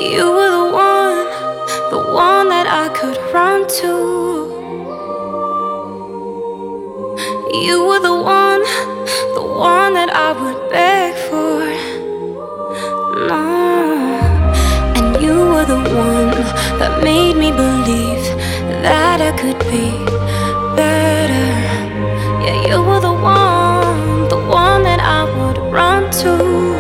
You were the one that I could run to. You were the one that I would beg for. No, and you were the one that made me believe that I could be better. Yeah, you were the one that I would run to.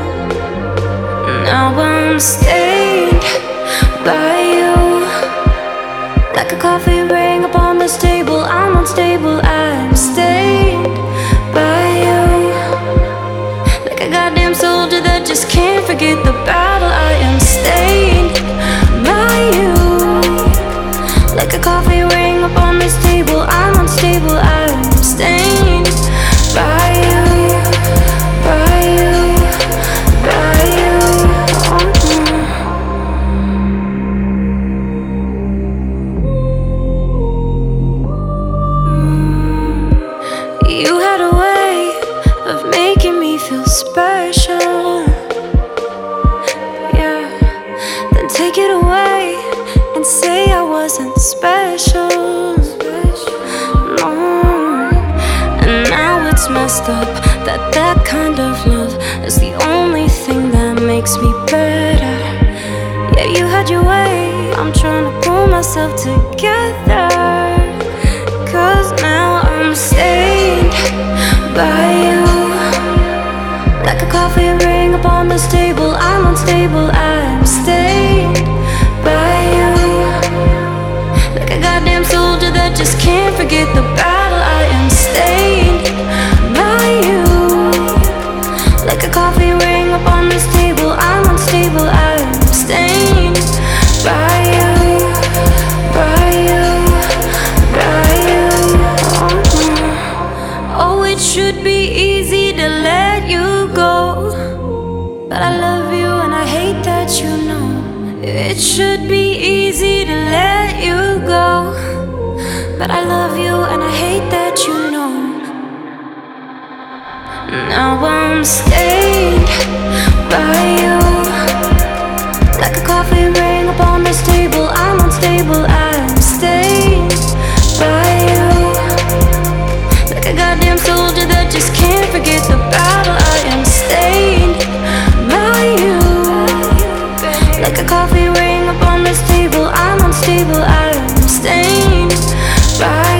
Now I'm stained by you, like a coffee ring upon this table. I'm unstable, I'm stained by you, like a goddamn soldier that just can't forget the battle. I am stained by you, like a coffee ring upon this table. I'm unstable, I'm stained by you, by you, by you. You had a way of making me feel special, yeah. Then take it away and say I wasn't special. No. And now it's messed up that kind of love is the only thing that makes me better. Yeah, you had your way, I'm trying to pull myself together, 'cause now I'm stained by you, like a coffee ring upon this table. I'm unstable, I'm stained by you, like a goddamn soldier that just can't forget the battle. I am stained by you, like a coffee ring upon this table. I'm unstable, I'm stained by you, by you, by you. Oh, it should be easy to let you go, but I love you and I hate that you know. It should be easy to let you go, but I love you and I hate that you know. Now I'm stained by you, like a coffee ring upon this table. I'm unstable, I'm stained by you, like a goddamn soldier that just can't forget the battle. I am stained by you, like a coffee ring upon this table. I'm unstable, I'm stained by